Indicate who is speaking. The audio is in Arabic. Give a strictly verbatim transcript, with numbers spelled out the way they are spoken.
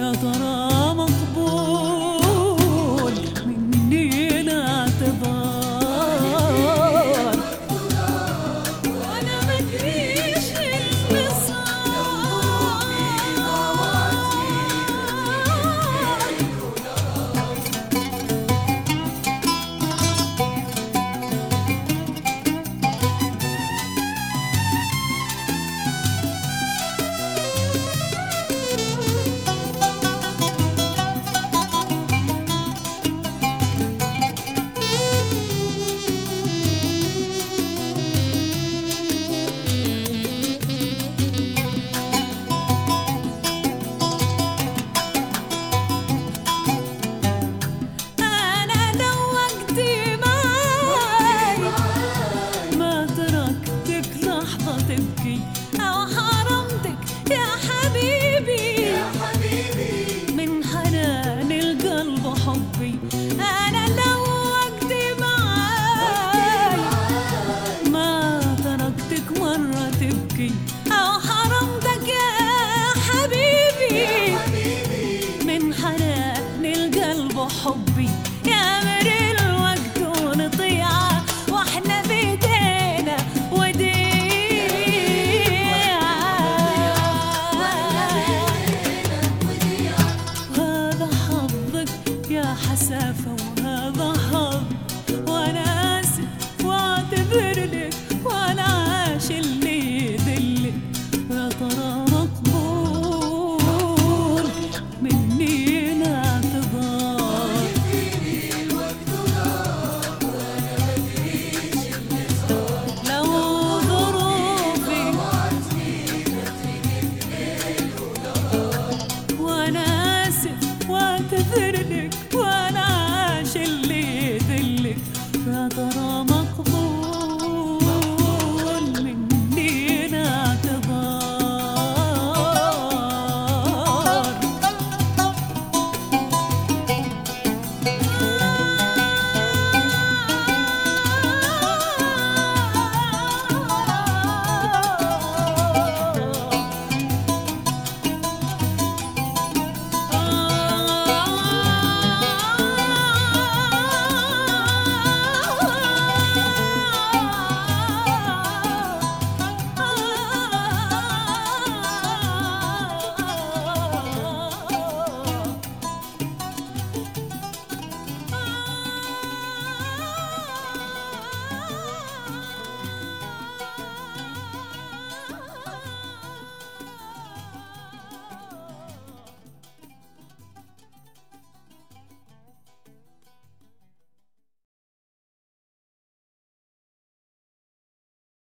Speaker 1: يا ترى مقبول مني الاعتذار، وانا مدريش اللي صار. تبكي أو حرمتك يا حبيبي من حنان القلب وحبي. أنا لو وقتي معاي ما تركتك مرة تبكي أو حرمتك يا حبيبي من حنان القلب وحبي. يا مر الوقت ونطيعه واحنا بيدينا ودي حسافة وهذا حظ، وانا اسف واعتذر لك وانا عاش اللي يذلك. يا ترى مقبول مني الاعتذار، لو ظروفي وانا اسف واعتذر لك.